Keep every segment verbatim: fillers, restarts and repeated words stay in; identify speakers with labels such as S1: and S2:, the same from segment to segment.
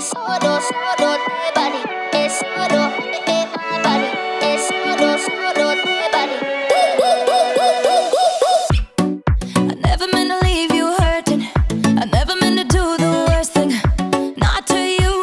S1: solo, solo te body. Es solo, eh, eh, my body. Es solo, solo te body. I never meant to leave you hurting. I never meant to do the worst thing. Not to you.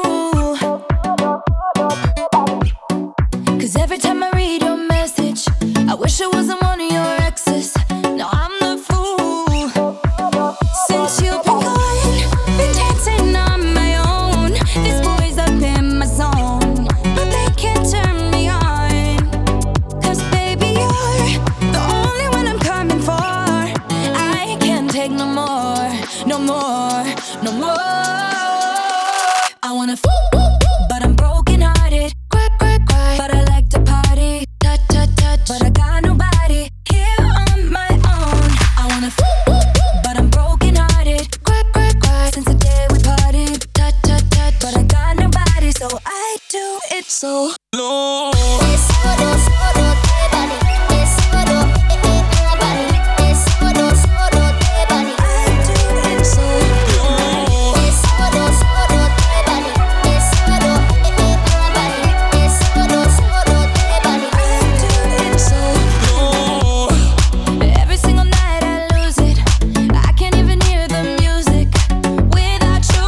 S1: 'Cause every time I read your message, I wish it wasn't one of your exes. No, I'm the fool. Since you've been gone, been dancing on my own. This boy's up in my zone, but they can't turn me on. 'Cause baby, you're the only one I'm coming for. I can't take no more, no more, no more. I wanna f, but I'm broken hearted. Cry, cry, cry, but I like to party. Touch, touch, touch, but I got nobody here on my own. I wanna f, but I'm broken hearted. Cry, cry, cry, since the day we parted. Touch, touch, touch, but I got nobody, so I do it so low. Es solo, solo te body. Es solo, eh, eh, my body. Es solo, solo te body. I do it so low. Es solo, solo te body. Es solo, eh, eh, my body. Es solo, solo te body. I do it so low. Every single night I lose it. I can't even hear the music without you.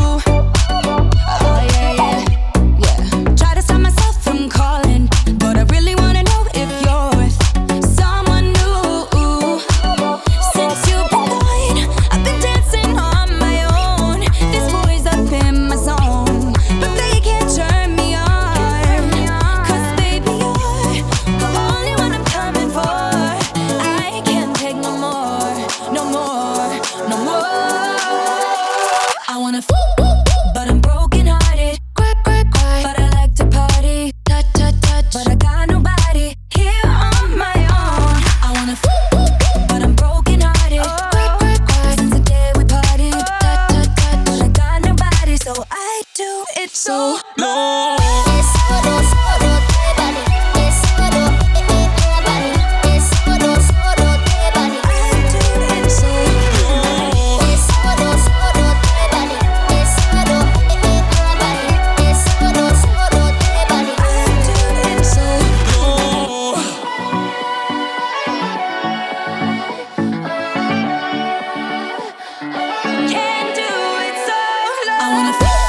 S1: Oh yeah, yeah, yeah. Try to stop myself from calling, but I really wanna know if you're with someone new. Since you've been gone, I've been dancing on my own. This boy's up in my zone, but they can't turn me on. 'Cause baby, you're the only one I'm coming for. I can't take no more, no more, no more. I wanna f, but I'm broken hearted. Cry, cry, cry, but I like to party. Touch, touch, touch, but I got nobody here on my own. I wanna f, but I'm broken hearted. Cry, cry, cry, since the day we parted. Touch, touch, touch, but I got nobody, so I do it so low. Es solo, solo te body. Es solo, eh, eh, my body. Es solo, solo te body. I do it so low. Es solo, solo te body. Es solo, eh, eh, my body. Es solo, solo te body. I do it so low. Can't do it so low. I wanna feel